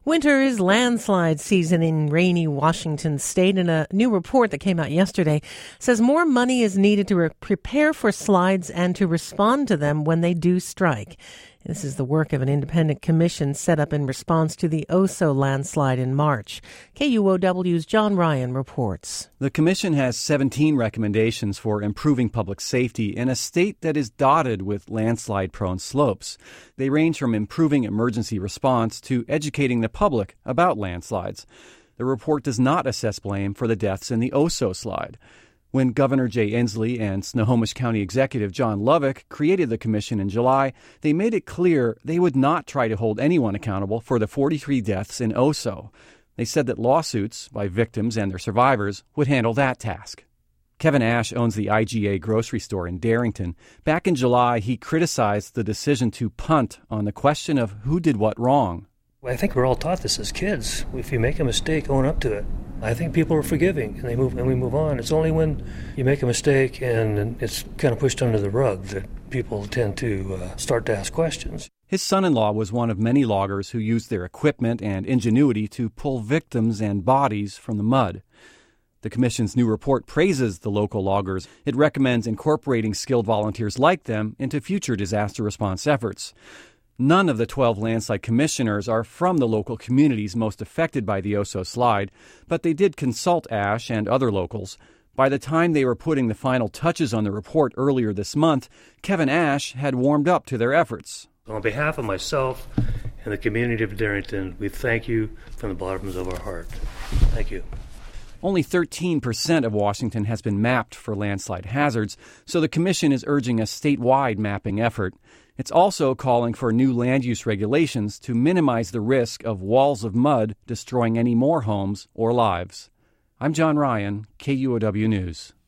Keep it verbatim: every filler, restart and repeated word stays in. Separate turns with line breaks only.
Winter is landslide season in rainy Washington state, and a new report that came out yesterday says more money is needed to re- prepare for slides and to respond to them when they do strike. This is the work of an independent commission set up in response to the Oso landslide in March. K U O W's John Ryan reports.
The commission has seventeen recommendations for improving public safety in a state that is dotted with landslide-prone slopes. They range from improving emergency response to educating the public about landslides. The report does not assess blame for the deaths in the Oso slide. When Governor Jay Inslee and Snohomish County Executive John Lovick created the commission in July, they made it clear they would not try to hold anyone accountable for the forty-three deaths in Oso. They said that lawsuits by victims and their survivors would handle that task. Kevin Ash owns the I G A grocery store in Darrington. Back in July, he criticized the decision to punt on the question of who did what wrong.
I think we're all taught this as kids. If you make a mistake, own up to it. I think people are forgiving, and they move, and we move on. It's only when you make a mistake and it's kind of pushed under the rug that people tend to uh, start to ask questions.
His son-in-law was one of many loggers who used their equipment and ingenuity to pull victims and bodies from the mud. The commission's new report praises the local loggers. It recommends incorporating skilled volunteers like them into future disaster response efforts. None of the twelve landslide commissioners are from the local communities most affected by the Oso slide, but they did consult Ash and other locals. By the time they were putting the final touches on the report earlier this month, Kevin Ash had warmed up to their efforts.
On behalf of myself and the community of Darrington, we thank you from the bottoms of our heart. Thank you.
Only thirteen percent of Washington has been mapped for landslide hazards, so the commission is urging a statewide mapping effort. It's also calling for new land use regulations to minimize the risk of walls of mud destroying any more homes or lives. I'm John Ryan, K U O W News.